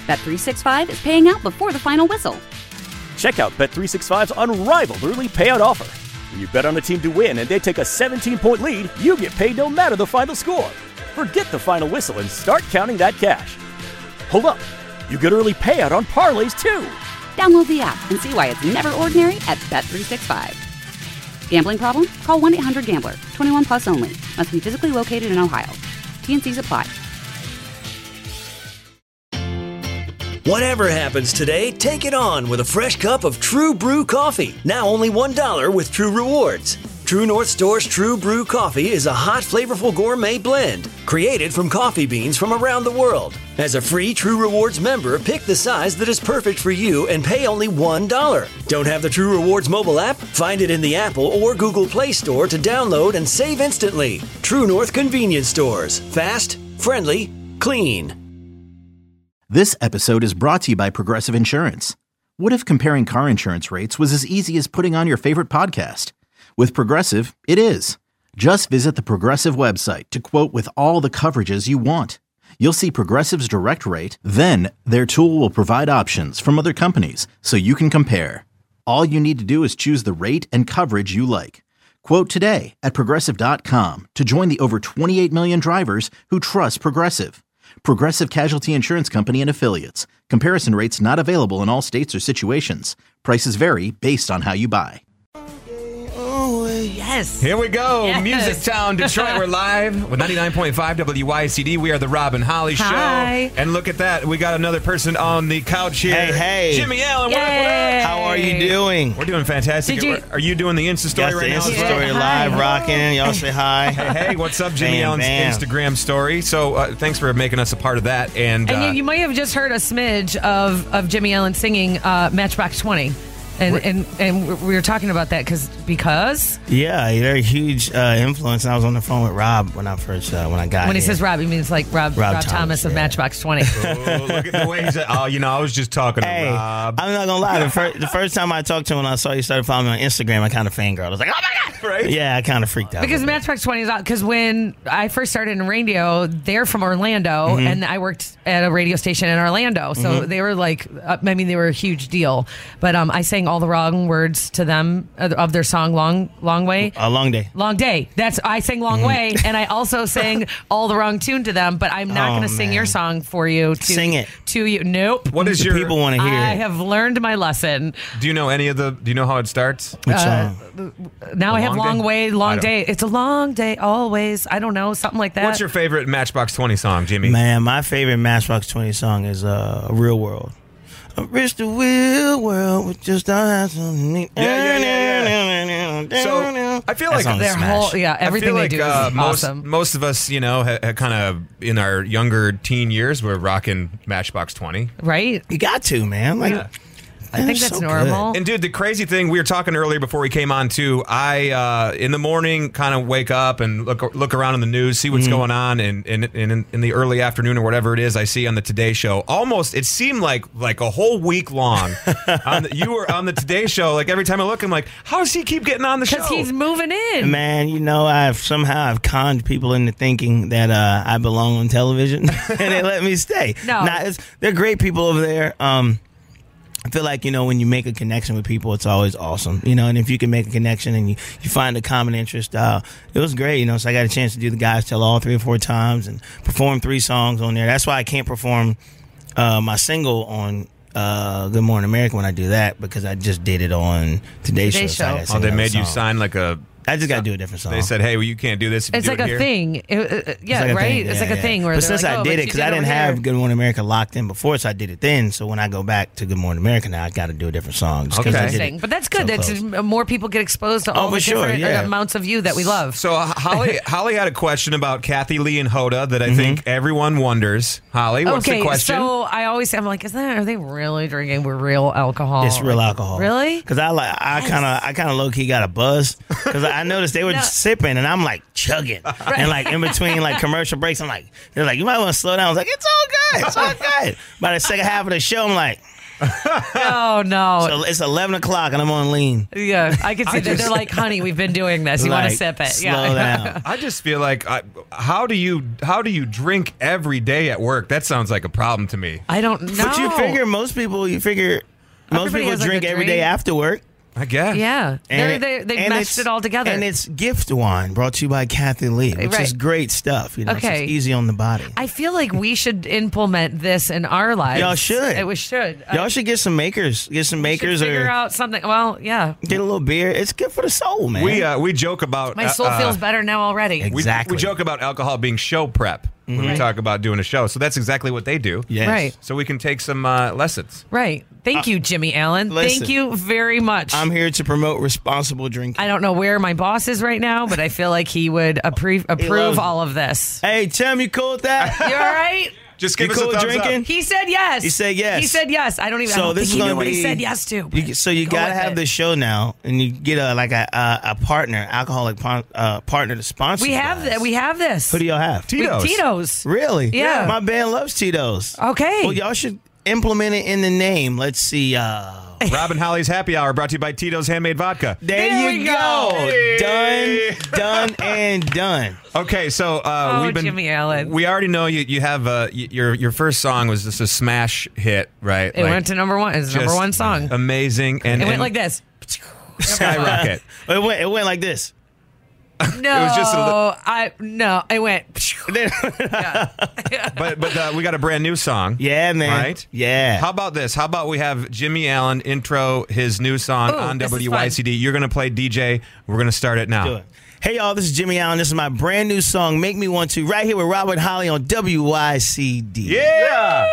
Bet365 is paying out before the final whistle. Check out Bet365's unrivaled early payout offer. When you bet on a team to win and they take a 17-point lead, you get paid no matter the final score. Forget the final whistle and start counting that cash. Hold up. You get early payout on parlays, too. Download the app and see why it's never ordinary at Bet365. Gambling problem? Call 1-800-GAMBLER. 21 plus only. Must be physically located in Ohio. T&Cs apply. Whatever happens today, take it on with a fresh cup of True Brew coffee. Now only $1 with True Rewards. True North Store's True Brew coffee is a hot, flavorful gourmet blend created from coffee beans from around the world. As a free True Rewards member, pick the size that is perfect for you and pay only $1. Don't have the True Rewards mobile app? Find it in the Apple or Google Play Store to download and save instantly. True North Convenience Stores. Fast, friendly, clean. This episode is brought to you by Progressive Insurance. What if comparing car insurance rates was as easy as putting on your favorite podcast? With Progressive, it is. Just visit the Progressive website to quote with all the coverages you want. You'll see Progressive's direct rate, then their tool will provide options from other companies so you can compare. All you need to do is choose the rate and coverage you like. Quote today at Progressive.com to join the over 28 million drivers who trust Progressive. Progressive Casualty Insurance Company and Affiliates. Comparison rates not available in all states or situations. Prices vary based on how you buy. Yes. Here we go. Yes. Music Town, Detroit. We're live with 99.5 WYCD. We are the Rob and Holly Show. Hi. And look at that. We got another person on the couch here. Hey. Jimmy Allen. What up, what Yay. up? How are you doing? We're doing fantastic. Are you doing the Insta story Got right the now? Insta story Hi. live, rocking. Y'all say hi. Hey, what's up, Jimmy Bam, Allen's bam. Instagram story? So thanks for making us a part of that. And And you might have just heard a smidge of Jimmy Allen singing Matchbox 20. And we were talking about that because Yeah, they're a huge influence. And I was on the phone with Rob when I first when I got when he here. says Rob, he means like Rob Thomas of yeah. Matchbox 20. oh, look at the way he said, I was just talking Hey, to Rob. I'm not gonna lie. The first time I talked to him, when I saw you started following me on Instagram, I kind of fangirled. I was like, "Oh my god!" Right? Yeah, I kind of freaked out Because a little bit. Matchbox 20 is out. Because when I first started in radio, they're from Orlando, Mm-hmm. and I worked at a radio station in Orlando. So they were like, they were a huge deal. But I sang all the wrong words to them of their song "Long Way." A long day. Long Day. I sang Long Way, and I also sang all the wrong tune to them. But I'm not Oh, going to sing man. your song for you. Sing it. to you. Nope. What is The your people want to hear I it. have learned my lesson. Do you know do you know how it starts? Which song? Now I have Long Long Day? Way, I Long don't- Day. It's a long day always. I don't know, something like that. What's your favorite Matchbox 20 song, Jimmy? Man, my favorite Matchbox 20 song is Real World. I wish the real world would just have something. Yeah. So I feel like song's Their smash. whole, everything I they feel do is most, awesome. Most of us, kind of in our younger teen years, we're rocking Matchbox 20. Right? You got to, man. Like, Yeah. I think so that's good. normal. And dude, the crazy thing, we were talking earlier before we came on too. I in the morning kind of wake up and look around in the news, see what's going on, and in the early afternoon or whatever it is, I see on the Today Show. Almost, it seemed like a whole week long. You were on the Today Show. Like every time I look, I'm like, how does he keep getting on the show? Because he's moving in. Man, I've conned people into thinking that I belong on television, and they let me stay. No. They're great people over there. I feel like, when you make a connection with people, it's always awesome, and if you can make a connection and you find a common interest, it was great, so I got a chance to do the Guys Tell All 3 or 4 times and perform 3 songs on there. That's why I can't perform my single on Good Morning America when I do that, because I just did it on Today's Show. So I gotta sing they another made you song. sign like a... I just got to do a different song. They said, hey, well, you can't do this if It's you like do it a here. thing. It's like a Right? thing, It's yeah, like a yeah. thing where But they're since like, I oh, did but it, you because I didn't over have here. Good Morning America locked in before, so I did it then. So when I go back to Good Morning America now, I got to do a different song. Just 'cause Okay. I did Interesting. it But that's good. so That's close. more people get exposed to all for the sure, different yeah. amounts of you that we love. So Holly had a question about Kathy Lee and Hoda that I think everyone wonders. Holly, what's the question? So I always say, I'm like, are they really drinking with real alcohol? It's real alcohol. Really? Because I kind of low key got a buzz because I noticed they were No. sipping and I'm like chugging and like in between like commercial breaks, they're like, you might want to slow down. I was like, it's all good, it's all good. By the second half of the show, I'm like, No. So it's 11 o'clock and I'm on lean. Yeah, I can see that. They're like, honey, we've been doing this. You want to Like, sip it? slow down. I just feel like, how do you drink every day at work? That sounds like a problem to me. I don't know. But you figure most people Everybody has, like, drink a every drink. day after work. I guess. Yeah. And They and meshed it all together. And it's gift wine brought to you by Kathy Lee, which Right. is great stuff. You know, Okay. so it's easy on the body. I feel like we should implement this in our lives. Y'all should. We should. Y'all should get some makers. Get some makers figure or out something. Well, yeah. get a little beer. It's good for the soul, man. We joke about My soul feels better now already. Exactly. We joke about alcohol being show prep when we talk about doing a show. So that's exactly what they do. Yes. Right. So we can take some lessons. Right. Thank you, Jimmy Allen. listen, Thank you very much. I'm here to promote responsible drinking. I don't know where my boss is right now, but I feel like he would approve loves all of this. Hey, Tim, you cool with that? You all right? Just give You us cool a with thumbs drinking? up. He said yes. He said yes. He said yes. I don't even So I don't this think is he knew gonna what he be- said yes to. So you Go gotta with have it. this show now, and you get a partner, alcoholic partner to sponsor. We you have guys. that. We have this. Who do y'all have? Tito's. Tito's. Really? Yeah. My band loves Tito's. Okay. Well, y'all should implement it in the name. Let's see. Robin Holly's Happy Hour brought to you by Tito's Handmade Vodka. There we you go. go. Hey. Done and done. Okay, so we've been. Jimmy Allen. We already know you have your first song was just a smash hit, right? It went to number one. It's number just one song. Amazing, and It went and like this. skyrocket. It went like this. No, was just it went. But we got a brand new song. Yeah, man. Right? Yeah. How about this? How about we have Jimmy Allen intro his new song Ooh, on this is WYCD? You're going to play DJ. We're going to start it now. Do it. Hey, y'all, this is Jimmy Allen. This is my brand new song, Make Me Want To, right here with Robert Holly on WYCD. Yeah.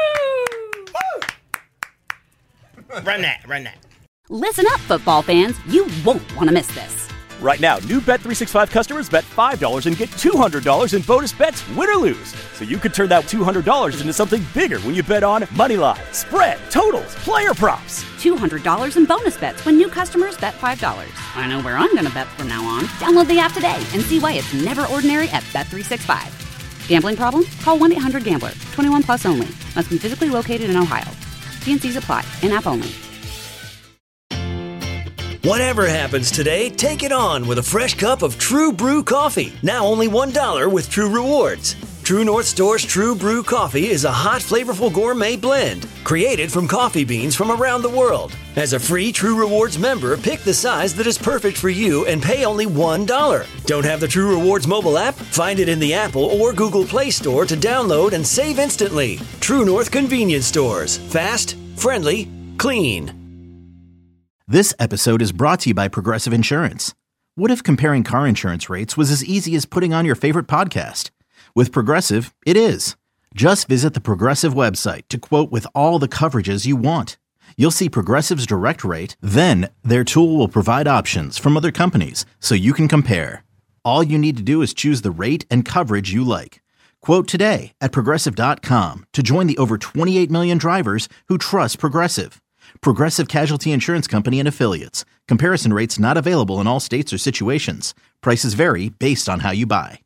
Run that. Listen up, football fans. You won't want to miss this. Right now, new Bet365 customers bet $5 and get $200 in bonus bets, win or lose. So you could turn that $200 into something bigger when you bet on money line, spread, totals, player props. $200 in bonus bets when new customers bet $5. I know where I'm going to bet from now on. Download the app today and see why it's never ordinary at Bet365. Gambling problem? Call 1-800-GAMBLER. 21 plus only. Must be physically located in Ohio. T&Cs apply. In-app only. Whatever happens today, take it on with a fresh cup of True Brew coffee. Now only $1 with True Rewards. True North Store's True Brew coffee is a hot, flavorful gourmet blend created from coffee beans from around the world. As a free True Rewards member, pick the size that is perfect for you and pay only $1. Don't have the True Rewards mobile app? Find it in the Apple or Google Play Store to download and save instantly. True North Convenience Stores. Fast, friendly, clean. This episode is brought to you by Progressive Insurance. What if comparing car insurance rates was as easy as putting on your favorite podcast? With Progressive, it is. Just visit the Progressive website to quote with all the coverages you want. You'll see Progressive's direct rate, then their tool will provide options from other companies so you can compare. All you need to do is choose the rate and coverage you like. Quote today at Progressive.com to join the over 28 million drivers who trust Progressive. Progressive Casualty Insurance Company and Affiliates. Comparison rates not available in all states or situations. Prices vary based on how you buy.